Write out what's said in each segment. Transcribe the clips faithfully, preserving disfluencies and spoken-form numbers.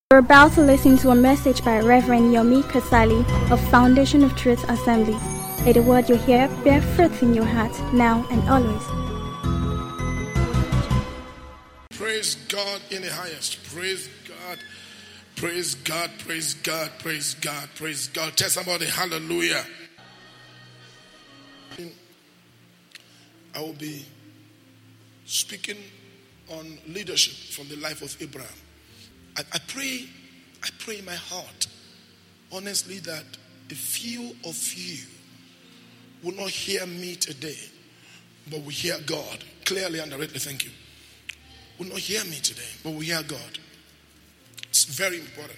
We're about to listen to a message by Reverend Yomi Kasali of Foundation of Truth Assembly. May the word you hear bear fruit in your heart, now and always. Praise God in the highest. Praise God. Praise God. Praise God. Praise God. Praise God. Tell somebody hallelujah. I will be speaking on leadership from the life of Abraham. I, I pray, I pray in my heart, honestly, that a few of you will not hear me today, but will hear God clearly and directly. Thank you. Will not hear me today, but will hear God. It's very important.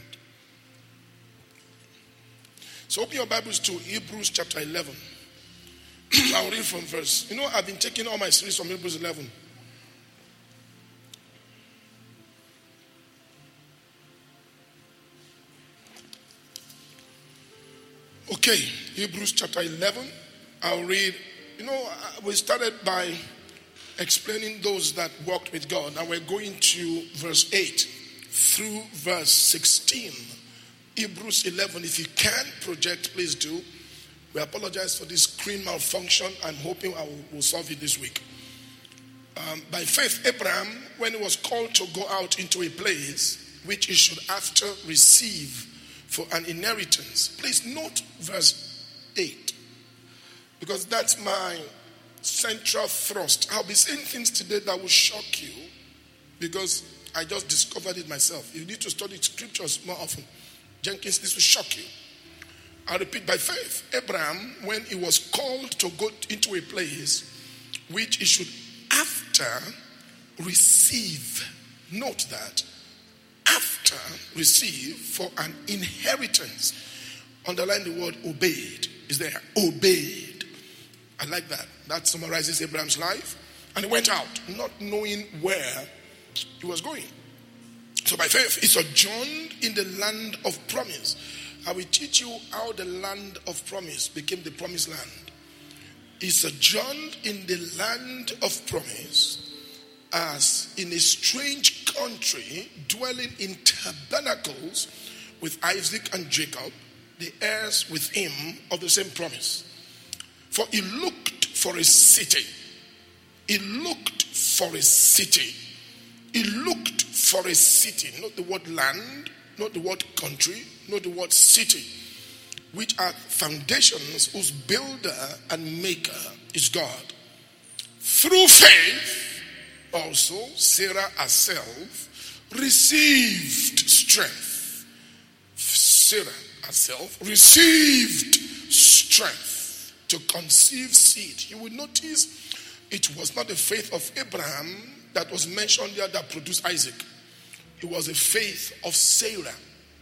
So open your Bibles to Hebrews chapter eleven. I'll read from verse. You know, I've been taking all my series from Hebrews eleven. Okay, Hebrews chapter eleven. I'll read. You know, we started by explaining those that walked with God. Now we're going to verse eight through verse sixteen. Hebrews eleven. If you can project, please do. We apologize for this screen malfunction. I'm hoping I will, will solve it this week. Um, by faith, Abraham, when he was called to go out into a place which he should after receive for an inheritance. Please note verse eight, because that's my central thrust. I'll be saying things today that will shock you, because I just discovered it myself. You need to study scriptures more often. Jenkins, this will shock you. I repeat, by faith, Abraham, when he was called to go into a place which he should after receive, note that, after receive for an inheritance. Underline the word obeyed. Is there? Obeyed. I like that. That summarizes Abraham's life. And he went out, not knowing where he was going. So by faith, he sojourned in the land of promise. I will teach you how the land of promise became the promised land. He sojourned in the land of promise as in a strange country, dwelling in tabernacles with Isaac and Jacob, the heirs with him of the same promise. For he looked for a city. He looked for a city. He looked for a city. Not the word land, not the word country, not the word city, which are foundations, whose builder and maker is God. Through faith, also, Sarah herself received strength. Sarah herself received strength to conceive seed. You will notice it was not the faith of Abraham that was mentioned here that produced Isaac. It was the faith of Sarah.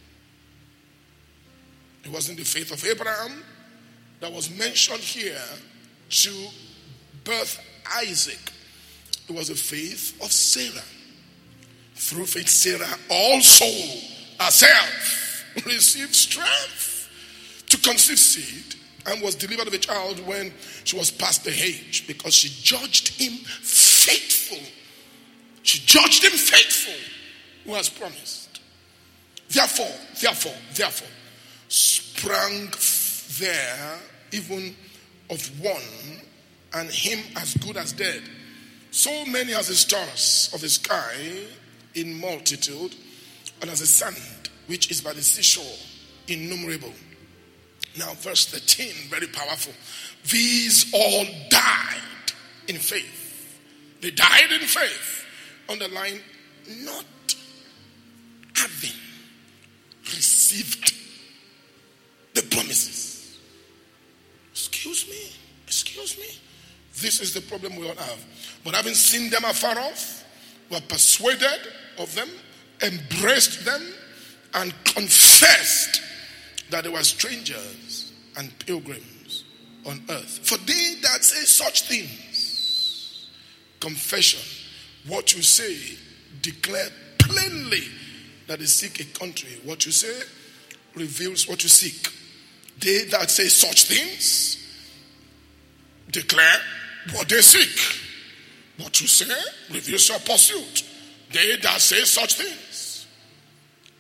It wasn't the faith of Abraham that was mentioned here to birth Isaac. It was the faith of Sarah. Through faith, Sarah also herself received strength to conceive seed and was delivered of a child when she was past the age, because she judged him faithful. She judged him faithful who has promised. Therefore, therefore, therefore, sprang there even of one, and him as good as dead, so many as the stars of the sky in multitude, and as the sand which is by the seashore innumerable. Now verse thirteen, very powerful. These all died in faith. They died in faith. Underline, not having received the promises. Excuse me, excuse me. This is the problem we all have. But having seen them afar off, were persuaded of them, embraced them, and confessed that they were strangers and pilgrims on earth. For they that say such things, confession, what you say, declare plainly that they seek a country. What you say reveals what you seek. They that say such things declare what they seek. What you say reveals your pursuit. They that say such things.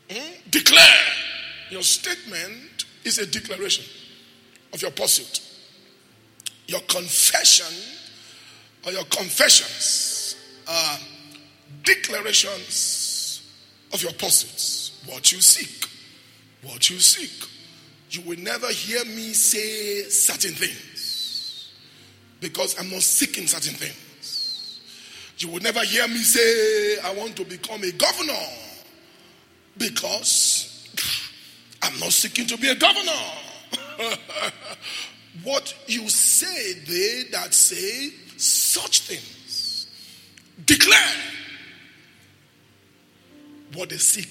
Hmm? Declare. Your statement is a declaration of your pursuit. Your confession or your confessions are declarations of your pursuits. What you seek. What you seek. You will never hear me say certain things because I'm not seeking certain things. You will never hear me say I want to become a governor because I'm not seeking to be a governor. What you say, they that say such things declare what they seek.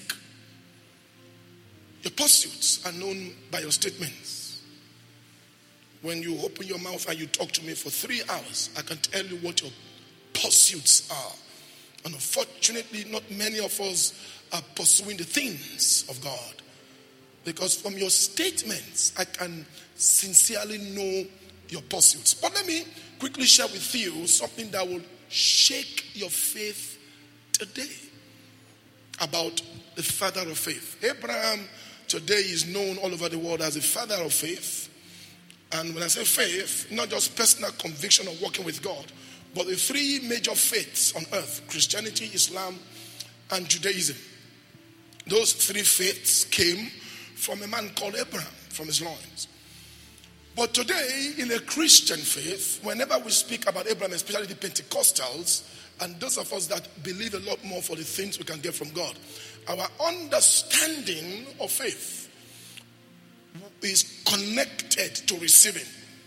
Your pursuits are known by your statements. When you open your mouth and you talk to me for three hours, I can tell you what your pursuits are. And unfortunately, not many of us are pursuing the things of God. Because from your statements, I can sincerely know your pursuits. But let me quickly share with you something that will shake your faith today about the father of faith. Abraham today is known all over the world as the father of faith. And when I say faith, not just personal conviction of walking with God, but the three major faiths on earth, Christianity, Islam, and Judaism. Those three faiths came from a man called Abraham, from his loins. But today, in a Christian faith, whenever we speak about Abraham, especially the Pentecostals, and those of us that believe a lot more for the things we can get from God, our understanding of faith is connected to receiving.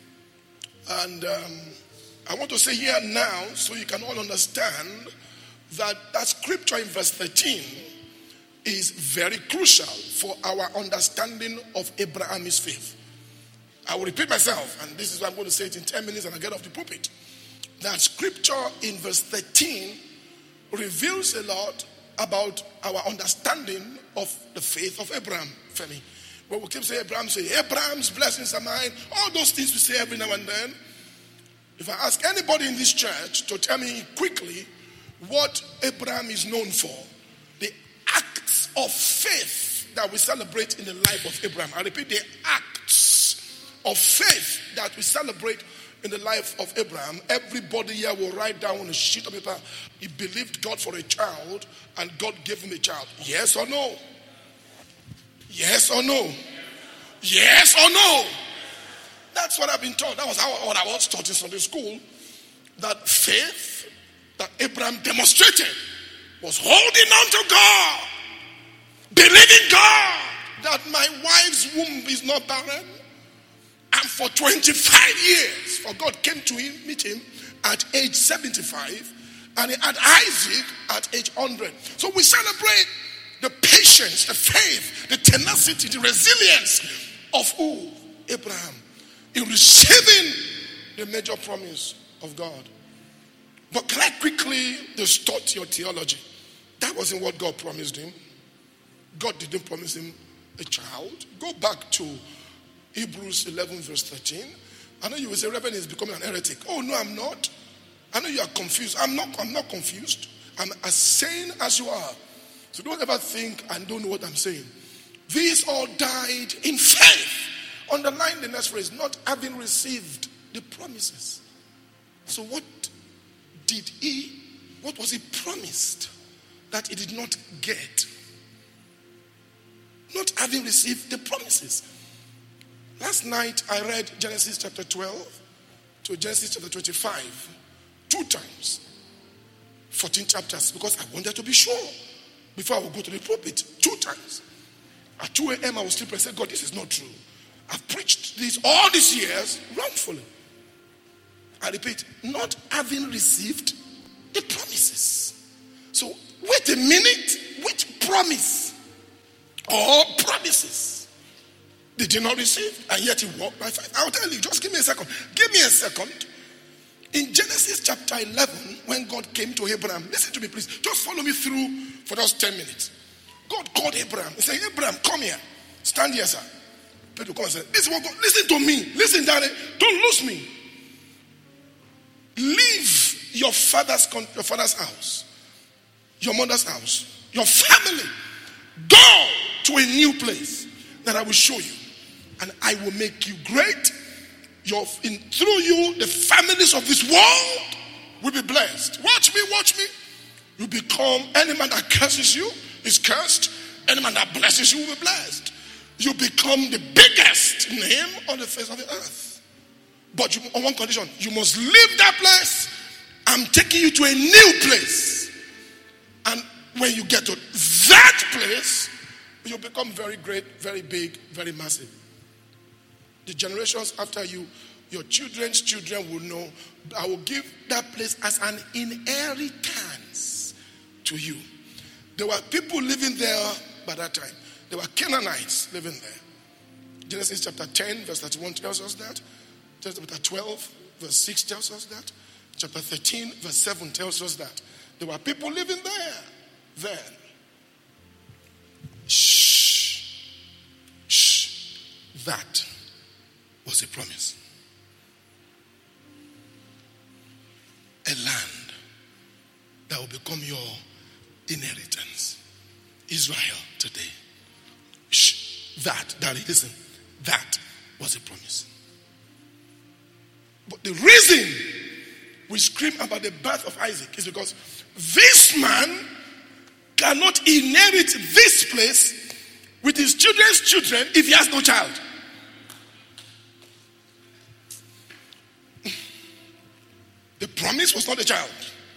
And um, I want to say here now, so you can all understand, that that scripture in verse thirteen is very crucial for our understanding of Abraham's faith. I will repeat myself, and this is why I'm going to say it in ten minutes and I get off the pulpit. That scripture in verse thirteen reveals a lot about our understanding of the faith of Abraham. Femi, when we keep saying Abraham, say Abraham's blessings are mine, all those things we say every now and then. If I ask anybody in this church to tell me quickly what Abraham is known for, the acts of faith that we celebrate in the life of Abraham. I repeat, the acts of faith that we celebrate in the life of Abraham. Everybody here will write down on a sheet of paper, he believed God for a child and God gave him a child. Yes or no? Yes or no? Yes or no? That's what I've been taught. That was how what I was taught in Sunday school. That faith that Abraham demonstrated was holding on to God, believing God that my wife's womb is not barren. And for twenty-five years, for God came to him, meet him at age seventy-five, and he had Isaac at age one hundred. So we celebrate the patience, the faith, the tenacity, the resilience of who? Abraham, in receiving the major promise of God. But can I quickly distort your theology? That wasn't what God promised him. God didn't promise him a child. Go back to Hebrews eleven verse thirteen. I know you will say, Reverend is becoming an heretic. Oh no, I'm not. I know you are confused. I'm not, I'm not confused. I'm as sane as you are. So don't ever think and don't know what I'm saying. These all died in faith. Underline the next phrase, not having received the promises. So what did he, what was he promised that he did not get? Not having received the promises. Last night I read Genesis chapter twelve to Genesis chapter twenty-five. Two times. fourteen chapters, because I wanted to be sure before I would go to the pulpit. Two times. At two a.m. I was sleeping and said, God, this is not true. I've preached this all these years wrongfully. I repeat, not having received the promises. So wait a minute, which promise or promises did he not receive? And yet he walked by faith. I'll tell you, just give me a second. Give me a second. In Genesis chapter eleven, when God came to Abraham, listen to me please, just follow me through for those ten minutes. God called Abraham. He said, Abraham, come here. Stand here, sir. Peter come and say, this is what God, listen to me. Listen, daddy. Don't lose me. Leave your father's your father's house, your mother's house, your family. Go to a new place that I will show you. And I will make you great. Your, in, through you, the families of this world will be blessed. Watch me, watch me. You become, any man that curses you is cursed. Any man that blesses you will be blessed. You become the biggest name on the face of the earth. But you, on one condition, you must leave that place. I'm taking you to a new place. And when you get to that place, you become very great, very big, very massive. The generations after you, your children's children will know. I will give that place as an inheritance to you. There were people living there by that time. There were Canaanites living there. Genesis chapter ten, verse thirty-one tells us that. Genesis chapter twelve, verse six tells us that. Chapter thirteen, verse seven tells us that. There were people living there then. Shh. Shh. That was a promise. A land that will become your inheritance. Israel today. Shh. That, Daddy, listen. That was a promise. But the reason we scream about the birth of Isaac is because this man cannot inherit this place with his children's children if he has no child. The promise was not a child.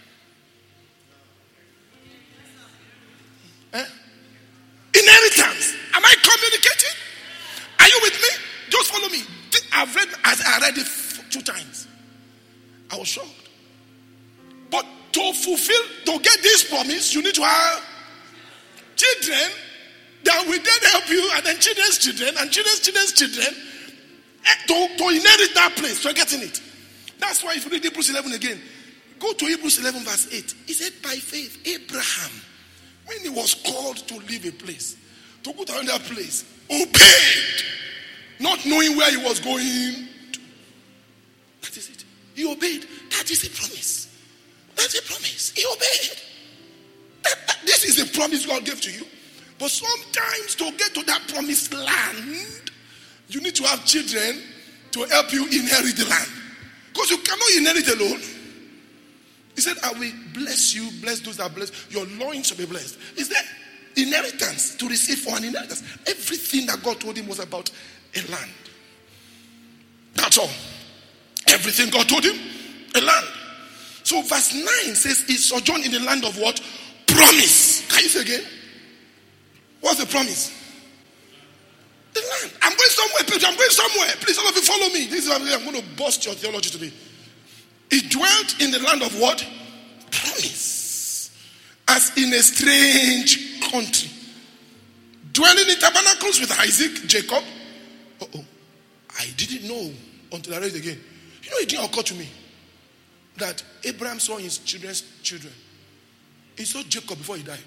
Eh? Inheritance. Am I communicating? Are you with me? Just follow me. I've read, as I read it two times. I was shocked. But to fulfill, to get this promise, you need to have children that will then help you, and then children's children, and children's children's children, to, to inherit that place. You're getting it. That's why if you read Hebrews eleven again, go to Hebrews eleven verse eight. He said, by faith, Abraham, when he was called to leave a place, to go to another place, obeyed, not knowing where he was going to. That is it. He obeyed. That is a promise. That's a promise. He obeyed. That, that, this is a promise God gave to you. But sometimes to get to that promised land, you need to have children to help you inherit the land. Because you cannot inherit alone. He said, I will bless you, bless those that bless. Your loins shall be blessed. Is there inheritance to receive for an inheritance? Everything that God told him was about a land. That's all. Everything God told him, a land. So verse nine says, he sojourned in the land of what? Promise. Can you say again? What's the promise? The land. I'm going somewhere, please. I'm going somewhere. Please, all of you follow me. This is what I'm going to bust your theology today. He dwelt in the land of what? Promise. As in a strange country. Dwelling in tabernacles with Isaac, Jacob. Uh-oh. I didn't know until I read it again. You know, it didn't occur to me that Abraham saw his children's children. He saw Jacob before he died.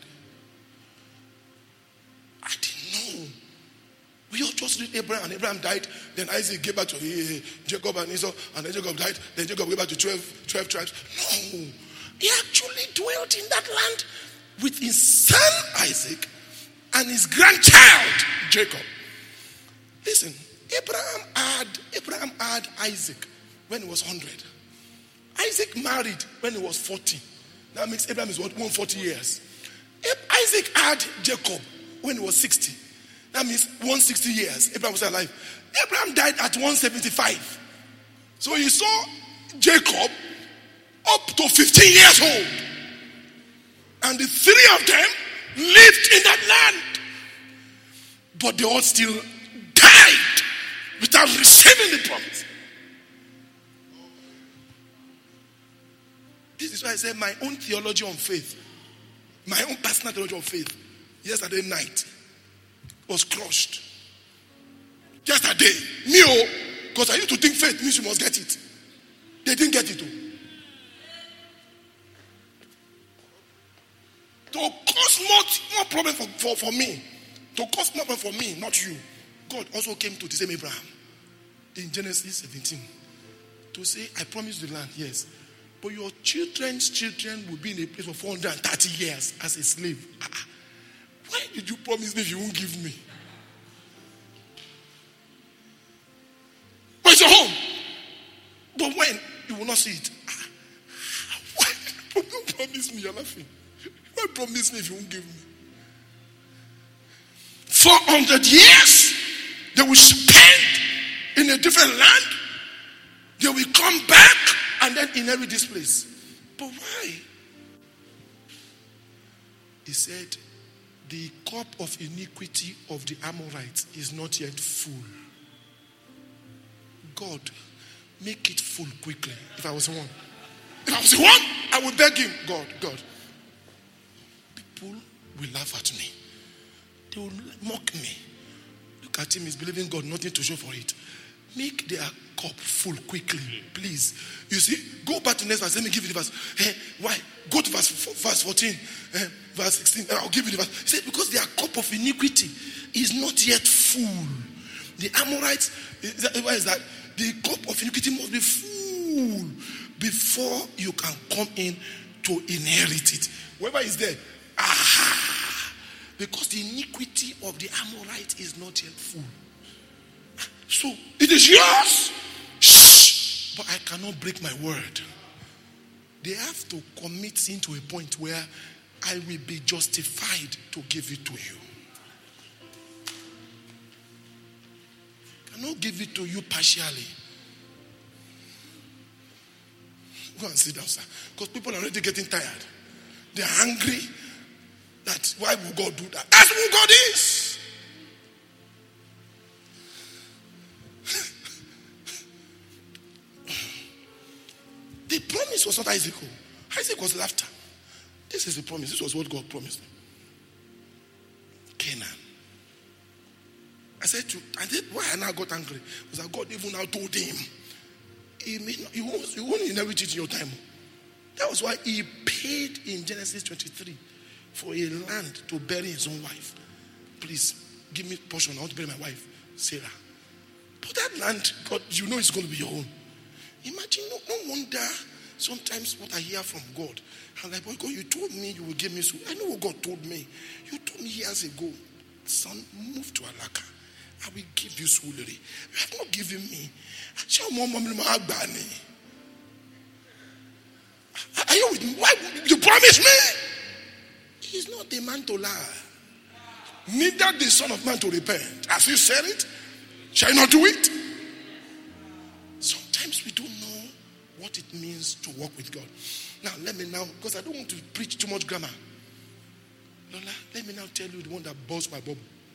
I didn't know. We all just read Abraham, and Abraham died. Then Isaac gave back to uh, Jacob and Esau, and then Jacob died. Then Jacob gave back to twelve, twelve tribes. No. He actually dwelt in that land with his son Isaac and his grandchild Jacob. Listen, Abraham had, Abraham had Isaac when he was one hundred. Isaac married when he was forty. That makes Abraham is what, one hundred forty years. Isaac had Jacob when he was sixty. That means one hundred sixty years. Abraham was alive. Abraham died at one hundred seventy-five. So you saw Jacob up to fifteen years old. And the three of them lived in that land. But they all still died without receiving the promise. This is why I say my own theology on faith, my own personal theology on faith, yesterday night was crushed. Yesterday, me, because I used to think faith means you must get it. They didn't get it. To cause more, more problem for, for, for me, to cause more problem for me, not you, God also came to the same Abraham in Genesis seventeen to say, I promise the land, yes. But your children's children will be in a place for four hundred thirty years as a slave. Why did you promise me if you won't give me? But it's your home. But when? You will not see it. Why? Don't promise me, you're laughing. Why promise me if you won't give me? four hundred years, they will spend in a different land. They will come back and then inherit this place. But why? He said, the cup of iniquity of the Amorites is not yet full. God, make it full quickly. If I was the one. If I was the one, I would beg him, God, God. People will laugh at me. They will mock me. Look at him, he's believing God, nothing to show for it. Make their cup full quickly, please. You see, go back to the next verse. Let me give you the verse. Hey, why? Go to verse, verse fourteen, eh, verse sixteen. I'll give you the verse. He said, because their cup of iniquity is not yet full. The Amorites, why is that? The cup of iniquity must be full before you can come in to inherit it. Whoever is there, aha, because the iniquity of the Amorite is not yet full. So it is yours. Shh. But I cannot break my word. They have to commit sin to a point where I will be justified to give it to you. I cannot give it to you partially. Go and sit down, sir. Because people are already getting tired. They are angry that why would God do that? That's who God is. The promise was not Isaac. Isaac was laughter. This is the promise. This was what God promised me. Canaan. I said to, I said, why I now got angry was that God even now told him, he, may not, he, won't, he won't inherit it in your time. That was why he paid in Genesis twenty-three for a land to bury his own wife. Please, give me a portion. I want to bury my wife, Sarah. But that land, God, you know it's going to be your own. Imagine, no, no wonder sometimes what I hear from God. I'm like, boy, God, you told me you will give me so. I know what God told me. You told me years ago, son, move to Alaka. I will give you Suliri. You have not given me. Are you with me? Why you promise me? He's not the man to lie. Neither the Son of Man to repent. As he said it, shall I not do it? Sometimes we don't know what it means to walk with God. Now, let me now, because I don't want to preach too much grammar. Lola, let me now tell you the one that burst my bubble.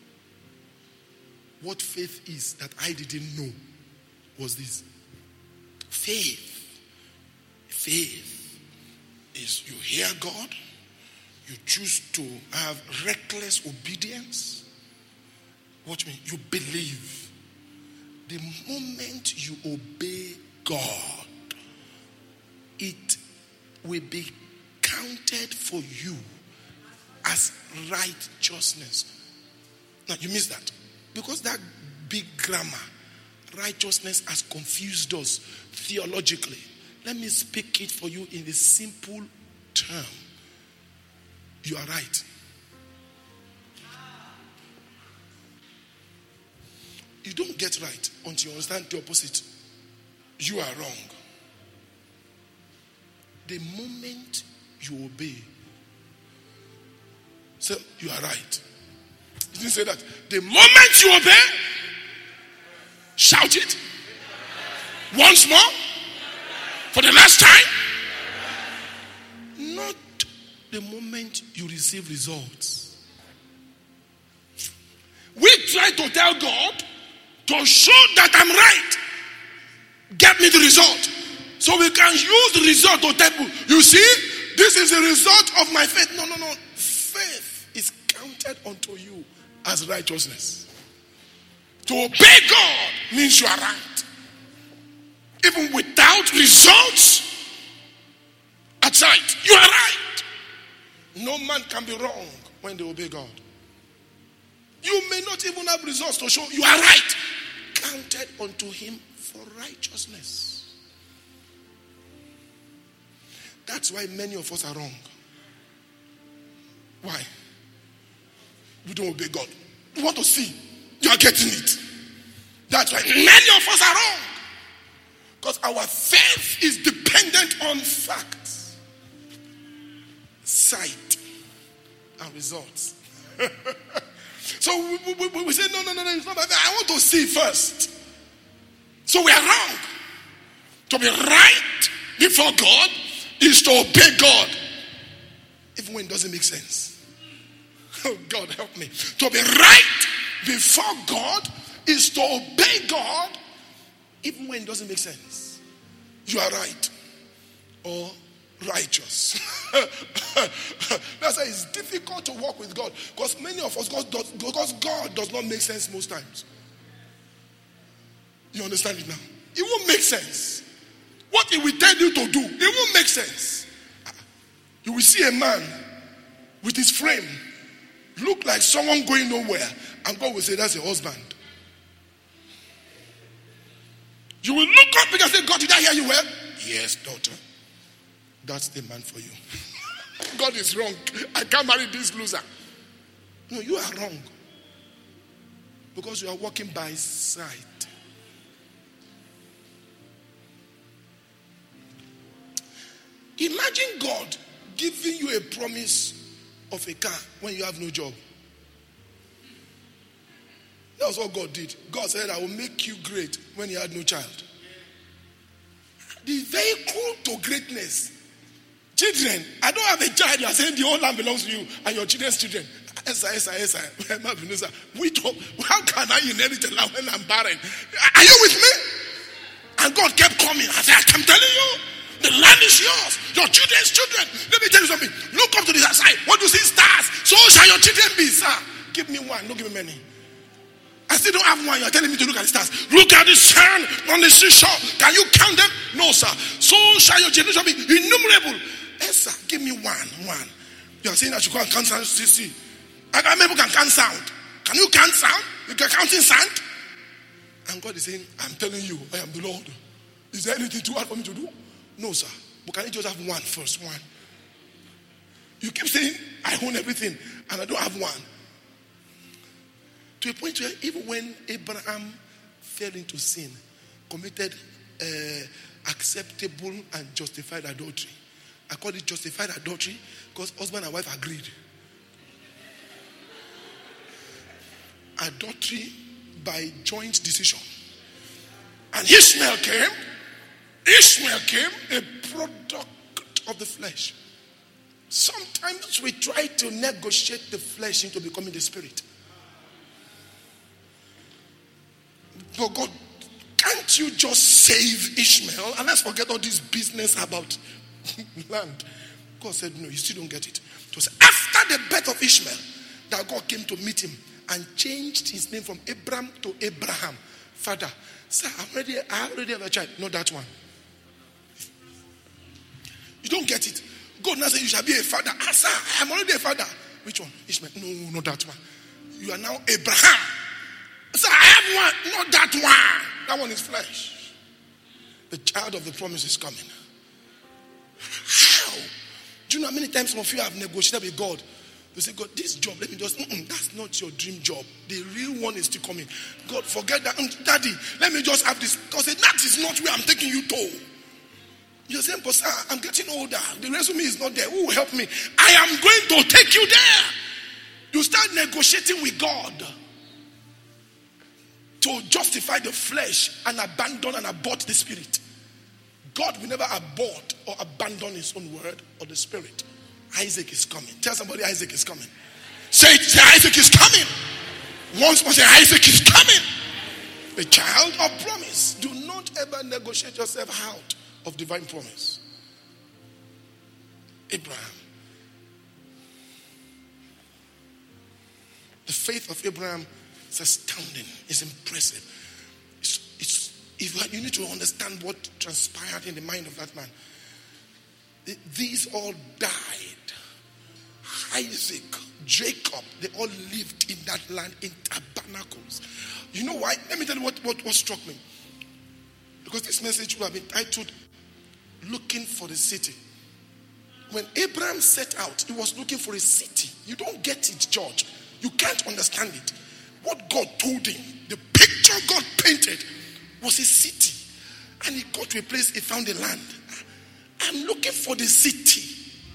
What faith is that I didn't know was this. Faith. Faith is you hear God, you choose to have reckless obedience. Watch me, you believe. The moment you obey God, it will be counted for you as righteousness. Now, you missed that. Because that big grammar, righteousness, has confused us theologically. Let me speak it for you in a simple term. You are right. You don't get right until you understand the opposite. You are wrong. The moment you obey, so you are right. He didn't say that. The moment you obey, shout it once more for the last time. Not the moment you receive results. We try to tell God to show that I'm right. Get me the result. So we can use the result to tell people, you see, this is the result of my faith. No, no, no. Faith is counted unto you as righteousness. To obey God means you are right. Even without results at sight, you are right. No man can be wrong when they obey God. You may not even have results to show you are right. Counted unto him for righteousness. That's why many of us are wrong. Why? we don't obey God. We want to see. You are getting it. That's why many of us are wrong. Because our faith is dependent on facts, sight, and results. So we, we, we say, no, no, no, no, it's not that. I want to see first. So we are wrong. To be right before God is to obey God, even when it doesn't make sense. Oh, God help me. To be right before God is to obey God, even when it doesn't make sense. You are right or righteous. That's why it's difficult to walk with God, because many of us, God does, because God does not make sense most times. You understand it now? It won't make sense. What he will tell you to do, it won't make sense. You will see a man with his frame look like someone going nowhere, and God will say, that's your husband. You will look up and say, God, did I hear you well? Yes, daughter. That's the man for you. God is wrong. I can't marry this loser. No, you are wrong. Because you are walking by sight. Imagine God giving you a promise of a car when you have no job. That's what God did. God said, I will make you great when you had no child. The vehicle to greatness. Children, I don't have a child. You are saying the whole land belongs to you and your children's children. Yes, yes, yes, yes. We talk, how can I inherit a land when I'm barren? Are you with me? And God kept coming. I said, I'm telling you, the land is yours. Your children's children. Let me tell you something. Look up to the other side. What do you see? Stars. So shall your children be, sir. Give me one. Don't give me many. I still don't have one. You're telling me to look at the stars. Look at the sun on the seashore. Can you count them? No, sir. So shall your generation be innumerable. Yes, sir. Give me one. One. You are saying that you can't count sound. See, see. I got people can count sound. Can you count sound? You can count in sand. And God is saying, I'm telling you, I am the Lord. Is there anything too hard for me to do? No, sir. But can you just have one first? One. You keep saying, I own everything, and I don't have one. To a point where even when Abraham fell into sin, committed uh, acceptable and justified adultery. I call it justified adultery because husband and wife agreed. Adultery by joint decision. And Ishmael came. Ishmael came, a product of the flesh. Sometimes we try to negotiate the flesh into becoming the spirit. But God, can't you just save Ishmael? And let's forget all this business about land. God said, no, you still don't get it. It was after the birth of Ishmael that God came to meet him and changed his name from Abram to Abraham. Father, sir, I'm ready, I already have a child. Not that one. You don't get it. God now said you shall be a father. Ah, sir, I'm already a father. Which one? Ishmael. No, not that one. You are now Abraham. Sir, I have one. Not that one. That one is flesh. The child of the promise is coming. How? Do you know how many times some of you have negotiated with God? They say, God, this job, let me just, that's not your dream job. The real one is still coming. God, forget that. Daddy, let me just have this. God said, that is not where I'm taking you to. You're saying, but sir, I'm getting older. The resume is not there. Who will help me? I am going to take you there. You start negotiating with God to justify the flesh and abandon and abort the spirit. God will never abort or abandon his own word or the spirit. Isaac is coming. Tell somebody Isaac is coming. Say, say Isaac is coming. Once more say Isaac is coming. The child of promise. Do not ever negotiate yourself out of divine promise. Abraham. The faith of Abraham is astounding. It's impressive. It's, it's, if you need to understand what transpired in the mind of that man. These all died. Isaac, Jacob, they all lived in that land in tabernacles. You know why? Let me tell you what, what, what struck me. Because this message will have been titled, Looking for the City. When Abraham set out, he was looking for a city. You don't get it, George. You can't understand it. What God told him, the picture God painted was a city. And he got to a place, he found a land. I'm looking for the city.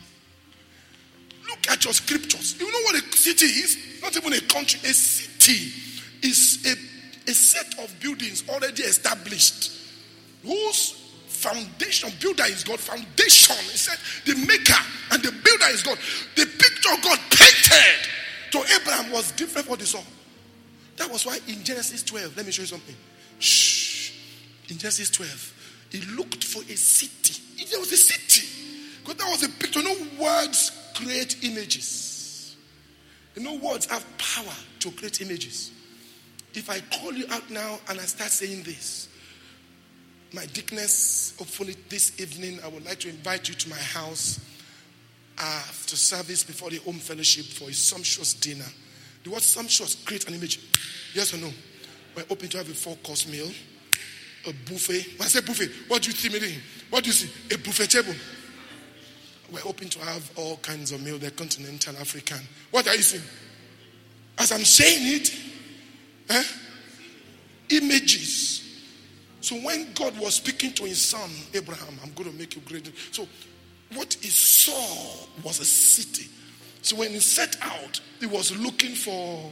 Look at your scriptures. You know what a city is? Not even a country. A city is a, a set of buildings already established, whose foundation, builder is God. Foundation, he said, the maker and the builder is God. The picture God painted to Abraham was different from what he saw. That was why in Genesis twelve, let me show you something. Shh. In Genesis twelve, he looked for a city. There was a city. Because that was a picture. You know, words create images. You know, words have power to create images. If I call you out now and I start saying this, my deaconess, hopefully this evening, I would like to invite you to my house after service before the home fellowship for a sumptuous dinner. The word sumptuous creates an image. Yes or no? We're open to have a four-course meal, a buffet. When I say buffet, what do you see me? What do you see? A buffet table. We're open to have all kinds of meal. They're continental, African. What are you seeing? As I'm saying it, eh? Images. So when God was speaking to his son, Abraham, I'm going to make you great. So what he saw was a city. So when he set out, he was looking for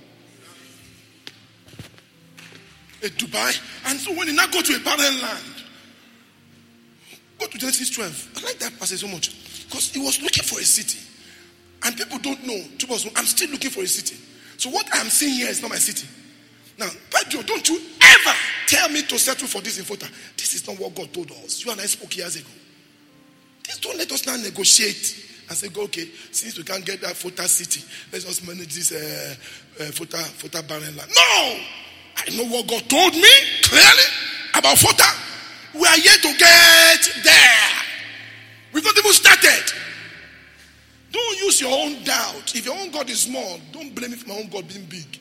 a Dubai. And so when he now go to a barren land, go to Genesis twelve. I like that passage so much. Because he was looking for a city. And people don't know. I'm still looking for a city. So what I'm seeing here is not my city. Now, Pedro, don't you ever tell me to settle for this in Fota. This is not what God told us. You and I spoke years ago. This don't let us now negotiate and say, okay, since we can't get that Fota city, let's just manage this uh, uh, Fota, Fota barren land. No! I know what God told me clearly about Fota. We are yet to get there. We've not even started. Don't use your own doubt. If your own God is small, don't blame me for my own God being big.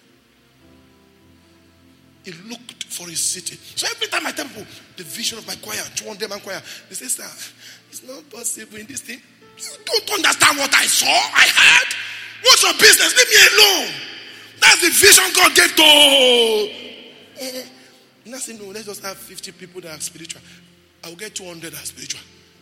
He looked for his city. So every time I tell people, the vision of my choir, two hundred man choir, they say, sir, it's not possible in this thing. You don't understand what I saw, I heard. What's your business? Leave me alone. That's the vision God gave to. Uh, now say, no, let's just have fifty people that are spiritual. I will get two hundred that are spiritual.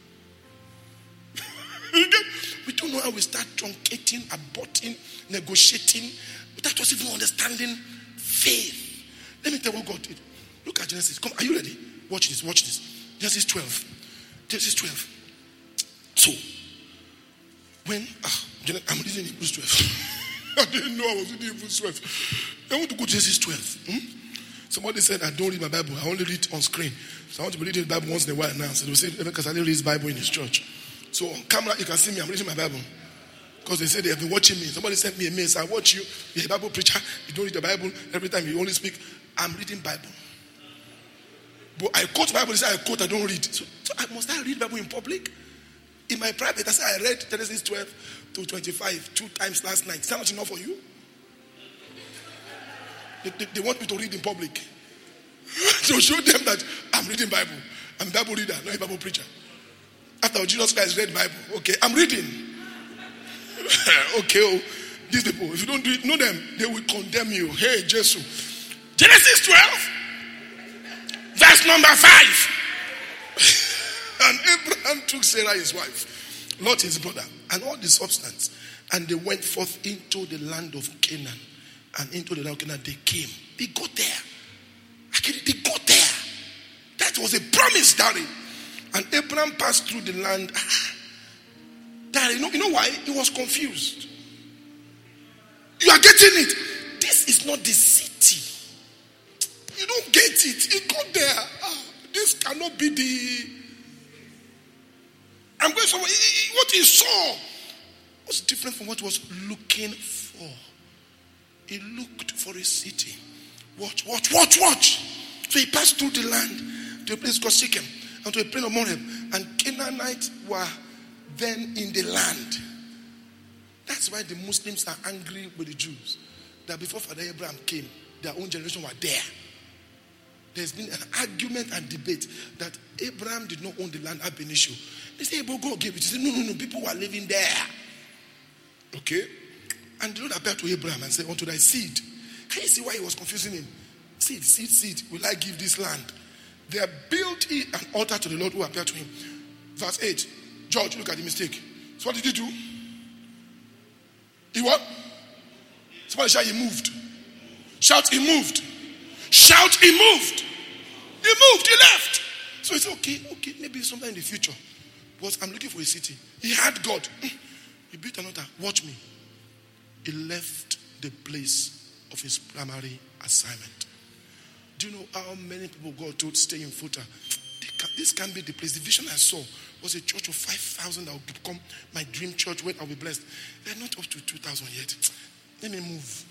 We don't know how we start truncating, aborting, negotiating, without us even understanding faith. Let me tell you what God did. Look at Genesis. Come, are you ready? Watch this, watch this. Genesis twelve. Genesis twelve. So, when, ah, I'm reading Hebrews twelve. I didn't know I was reading Hebrews twelve. I want to go to Genesis twelve. Hmm? Somebody said, I don't read my Bible. I only read on screen. So I want to be reading the Bible once in a while now. So they will say, because I didn't read his Bible in his church. So on camera, you can see me. I'm reading my Bible. Because they say they have been watching me. Somebody sent me a mail. So I watch you. You're a Bible preacher. You don't read the Bible. Every time you only speak. I'm reading Bible. But I quote Bible. They say I quote. I don't read. So, so I must I read Bible in public? In my private, I say I read Genesis twelve to twenty-five two times last night. Is that not enough for you? They, they, they want me to read in public. To show them that I'm reading Bible. I'm a Bible reader, not a Bible preacher. After Jesus Christ read Bible, okay, I'm reading. Okay, oh, these people, if you don't do it, know them, they will condemn you. Hey, Jesus. Genesis twelve, verse number five. And Abraham took Sarah his wife, Lot his brother, and all the substance, and they went forth into the land of Canaan. And into the land of Canaan they came. They got there. Actually, they got there. That was a promise, Daddy. And Abraham passed through the land. Daddy, you know, you know why? He was confused. You are getting it. This is not the city. You don't get it. He got there. Ah, this cannot be the... I'm going somewhere. What he saw was different from what he was looking for. He looked for a city. Watch, watch, watch, watch. So he passed through the land to a place called Shechem and to a plain of Moreh. And Canaanites were then in the land. That's why the Muslims are angry with the Jews. That before Father Abraham came, their own generation were there. There's been an argument and debate that Abraham did not own the land ab initio. They say, but God gave it. They say, no, no, no, people were living there. Okay? And the Lord appeared to Abraham and said, unto thy seed. Can you see why he was confusing him? Seed, seed, seed. Will I give this land? They have built an altar to the Lord who appeared to him. Verse eight. George, look at the mistake. So what did he do? He what? Somebody shout, he moved. Shout, he moved. Shout, he moved. He moved, he left. So he said, okay, okay, maybe sometime in the future. But I'm looking for a city. He had God. He built an altar. Watch me. He left the place of his primary assignment. Do you know how many people God told stay in Futa? This can't be the place. The vision I saw was a church of five thousand that would become my dream church when I'll be blessed. They're not up to two thousand yet. Let me move.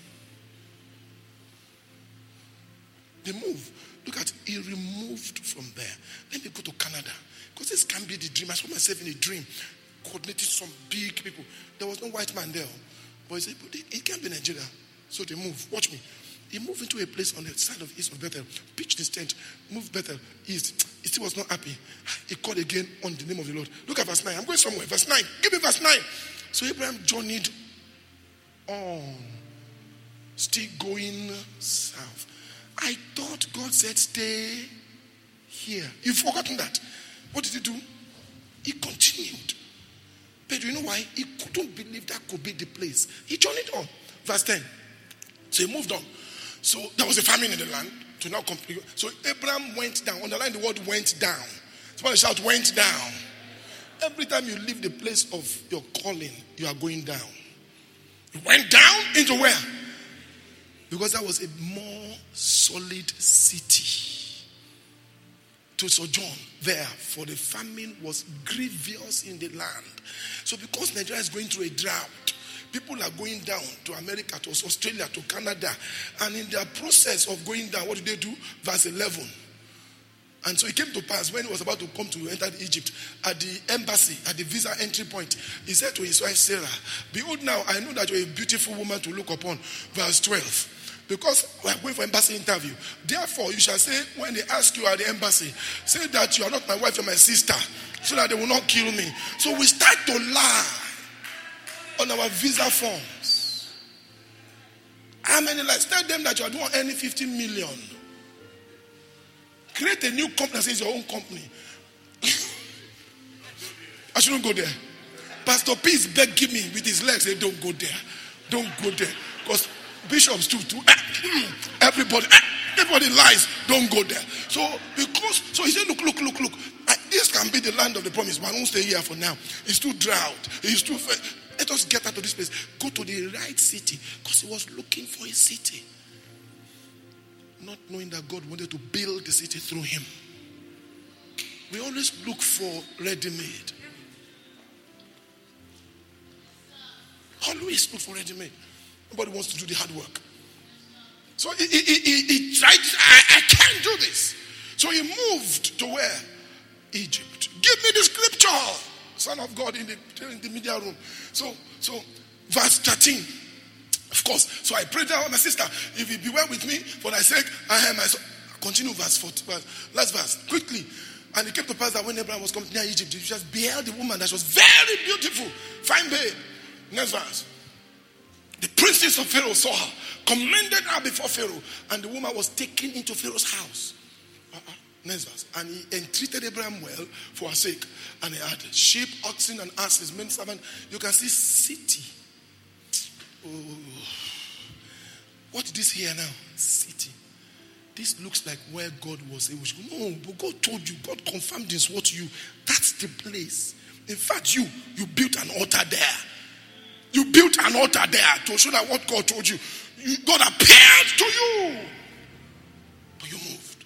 They move. Look at, he removed from there. Let me go to Canada. Because this can't be the dream. I saw myself in a dream, coordinating some big people. There was no white man there. But he said, but it can't be Nigeria. So they move. Watch me. He moved into a place on the side of east of Bethel, pitched his tent, moved Bethel east. He still was not happy. He called again on the name of the Lord. Look at verse nine. I'm going somewhere. Verse nine. Give me verse nine. So Abraham journeyed on, still going south. I thought God said, stay here. You've forgotten that. What did he do? He continued. But you know why? He couldn't believe that could be the place. He journeyed on. Verse ten. So he moved on. So there was a famine in the land to now complete. So Abraham went down. Underline the word went down. Somebody shout, went down. Every time you leave the place of your calling, you are going down. You went down into where? Because that was a more solid city to sojourn there, for the famine was grievous in the land. So because Nigeria is going through a drought, people are going down to America, to Australia, to Canada. And in their process of going down, what did they do? Verse eleven. And so it came to pass when he was about to come to enter Egypt, at the embassy, at the visa entry point, he said to his wife Sarah, behold now, I know that you're a beautiful woman to look upon. Verse twelve. Because we are going for embassy interview. Therefore, you shall say, when they ask you at the embassy, say that you are not my wife, you're my sister, so that they will not kill me. So we start to lie on our visa forms. How many lies? Tell them that you are doing any fifty million. Create a new company that says your own company. I shouldn't go there. Pastor P is begging me with his legs. Say, don't go there. Don't go there. Because bishops too, too. Everybody, everybody lies. Don't go there. So because, so he said, look, look, look, look. This can be the land of the promise, but I won't stay here for now. It's too drought. It's too. Let us get out of this place. Go to the right city, because he was looking for a city, not knowing that God wanted to build the city through him. We always look for ready-made. Always look for ready-made. Nobody wants to do the hard work. So he, he, he, he tried, I, I can't do this. So he moved to where? Egypt. Give me the scripture, Son of God, in the, in the media room. So, so verse thirteen. Of course. So I prayed down, my sister, if you be well with me, for thy sake, I am my son. Continue verse fourteen. Last verse. Quickly. And it came to pass that when Abraham was coming near Egypt, he just beheld the woman that was very beautiful. Fine babe. Next verse. The princess of Pharaoh saw her, commended her before Pharaoh, and the woman was taken into Pharaoh's house. Uh-uh. Next verse. And he entreated Abraham well for her sake. And he had sheep, oxen, and asses, men servant. You can see city. Oh. What is this here now? City. This looks like where God was able to go. No, but God told you. God confirmed this. What you? That's the place. In fact, you you built an altar there. You built an altar there to show that what God told you. you God appeared to you. But you moved.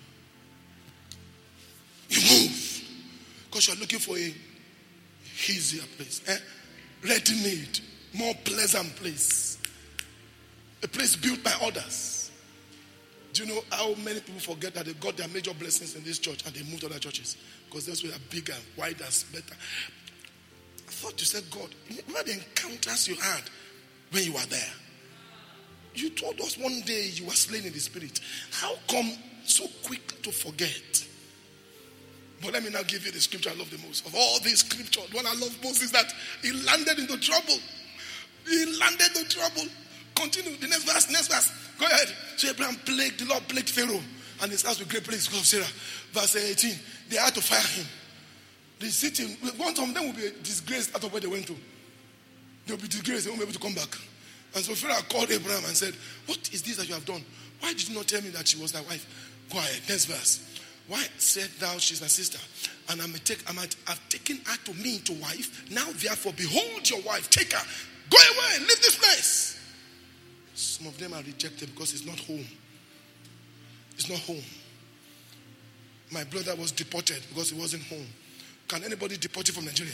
You moved. Because you're looking for a easier place. Eh? Ready-made. More pleasant place. A place built by others. Do you know how many people forget that they got their major blessings in this church and they moved to other churches? Because those were bigger, wider, better. I thought you said, God, remember the encounters you had when you were there? You told us one day you were slain in the spirit. How come so quick to forget? But let me now give you the scripture I love the most. Of all these scriptures, what I love most is that he landed into trouble. He landed the trouble. Continue. The next verse, next verse. Go ahead. So Abraham plagued, the Lord plagued Pharaoh and his house with great plagues because of Sarah. Verse eighteen. They had to fire him. The city, one of them will be disgraced out of where they went to. They'll be disgraced. They won't be able to come back. And so Pharaoh called Abraham and said, what is this that you have done? Why did you not tell me that she was thy wife? Go ahead. Next verse. Why said thou she's my sister? And I may take, I might have taken her to me to wife. Now therefore, behold your wife. Take her. Go away. Leave this place. Some of them are rejected because it's not home. It's not home. My brother was deported because he wasn't home. Can anybody deport you from Nigeria?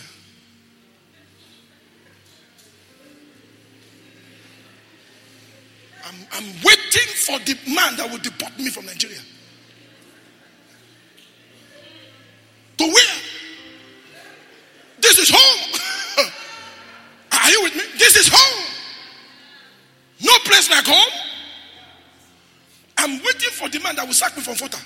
I'm, I'm waiting for the man that will deport me from Nigeria. To where? This is home. Are you with me? This is home. No place like home. I'm waiting for the man that will sack me from Fota.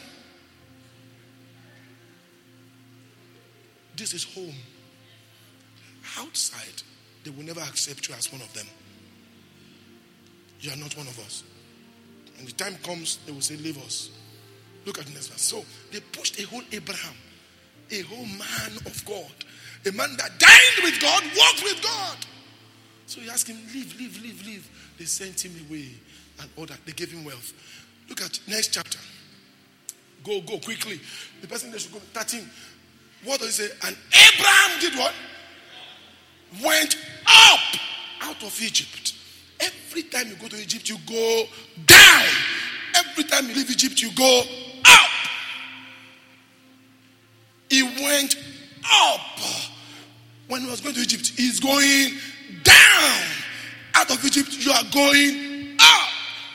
This is home. Outside, they will never accept you as one of them. You are not one of us. When the time comes, they will say, leave us. Look at the next verse. So they pushed a whole Abraham, a whole man of God, a man that dined with God, walked with God. So he asked him, leave, leave, leave, leave. They sent him away and all that. They gave him wealth. Look at next chapter. Go, go quickly. The person they should go thirteen. What does it say? And Abraham did what? Went up out of Egypt. Every time you go to Egypt, you go down. Every time you leave Egypt, you go up. He went up. When he was going to Egypt, he's going down. Out of Egypt, you are going up.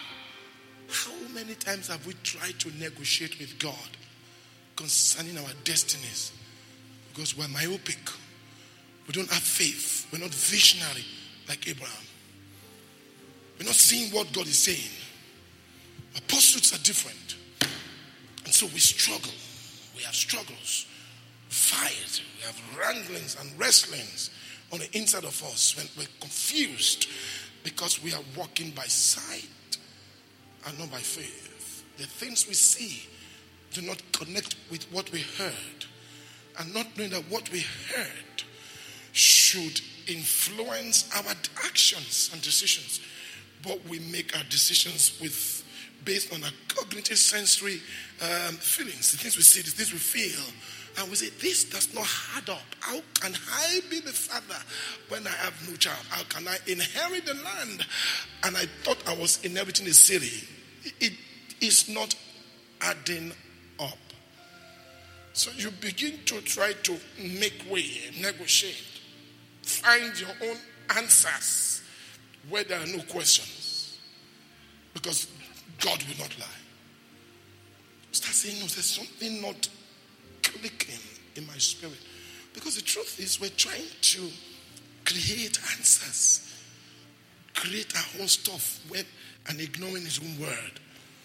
How many times have we tried to negotiate with God concerning our destinies? Because we're myopic. We don't have faith. We're not visionary like Abraham. We're not seeing what God is saying. Our pursuits are different. And so we struggle. We have struggles. Fight. We have wranglings and wrestlings on the inside of us when we're confused because we are walking by sight and not by faith. The things we see do not connect with what we heard. And not knowing that what we heard should influence our actions and decisions. But we make our decisions with based on our cognitive sensory um, feelings, the things we see, the things we feel. And we say, this does not add up. How can I be the father when I have no child? How can I inherit the land? And I thought I was inheriting a city. It is not adding up. So you begin to try to make way, negotiate, find your own answers where there are no questions. Because God will not lie. Start saying, no, there's something not clicking in my spirit. Because the truth is, we're trying to create answers, create our own stuff, where, and ignoring his own word.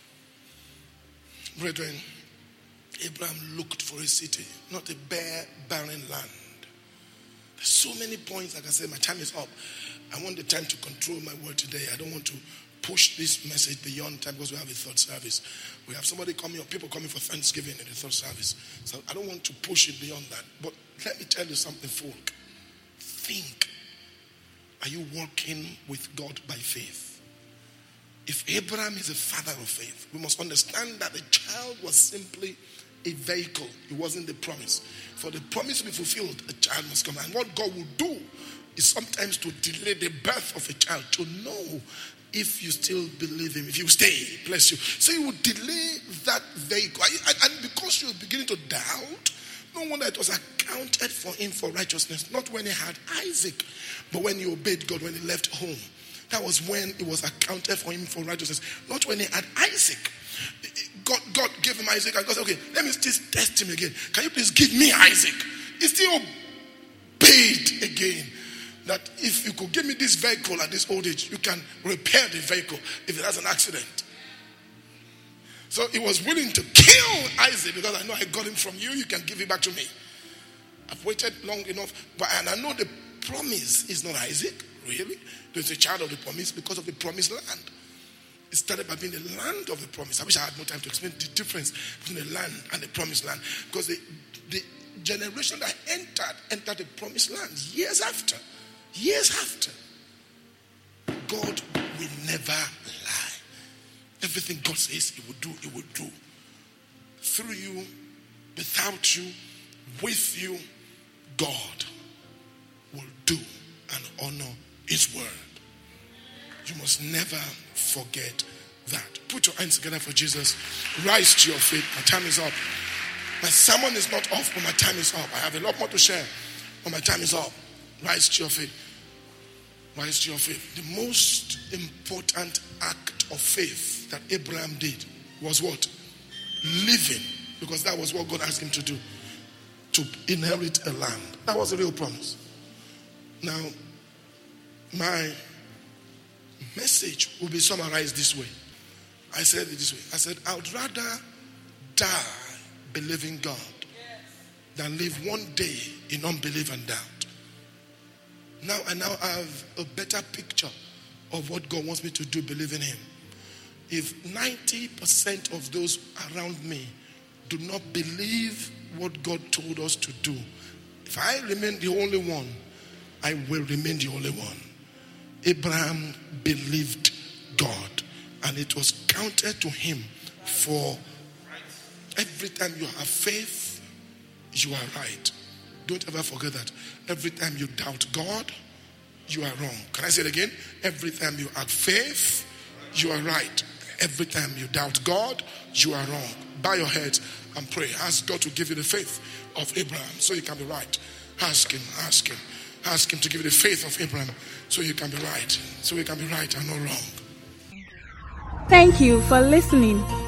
Brethren, Abraham looked for a city, not a bare, barren land. There's so many points. Like I said, my time is up. I want the time to control my word today. I don't want to push this message beyond time because we have a third service. We have somebody coming or people coming for Thanksgiving in the third service. So I don't want to push it beyond that. But let me tell you something, folk. Think. Are you walking with God by faith? If Abraham is a father of faith, we must understand that the child was simply a vehicle. It wasn't the promise. For the promise to be fulfilled, a child must come. And what God will do is sometimes to delay the birth of a child to know if you still believe him, if you stay, bless you. So you will delay that vehicle. And because you're beginning to doubt, no wonder it was accounted for him for righteousness. Not when he had Isaac, but when he obeyed God, when he left home. That was when it was accounted for him for righteousness. Not when he had Isaac. God, God gave him Isaac, and God said, okay, let me still test him again. Can you please give me Isaac? He still obeyed again. That if you could give me this vehicle at this old age, you can repair the vehicle if it has an accident. So he was willing to kill Isaac because I know I got him from you. You can give it back to me. I've waited long enough, but and I know the promise is not Isaac. really? There's a child of the promise because of the promised land. It started by being the land of the promise. I wish I had more time to explain the difference between the land and the promised land. Because the, the generation that entered, entered the promised land years after. Years after. God will never lie. Everything God says he will do, he will do. Through you, without you, with you, God will do and honor his word. You must never forget that. Put your hands together for Jesus. Rise to your feet. My time is up. My sermon is not off, but my time is up. I have a lot more to share, but my time is up. Rise to your feet. Rise to your feet. The most important act of faith that Abraham did was what? Living. Because that was what God asked him to do. To inherit a land. That was a real promise. Now, my message will be summarized this way. I said it this way. I said, I would rather die believing God than live one day in unbelief and doubt. Now I now have a better picture of what God wants me to do, believing him. If ninety percent of those around me do not believe what God told us to do, if I remain the only one, I will remain the only one. Abraham believed God, and it was counted to him for every time you have faith, you are right. Don't ever forget that. Every time you doubt God, you are wrong. Can I say it again? Every time you have faith, you are right. Every time you doubt God, you are wrong. Bow your head and pray. Ask God to give you the faith of Abraham so you can be right. Ask him, ask him. Ask him to give you the faith of Abraham so you can be right. So you can be right and not wrong. Thank you for listening.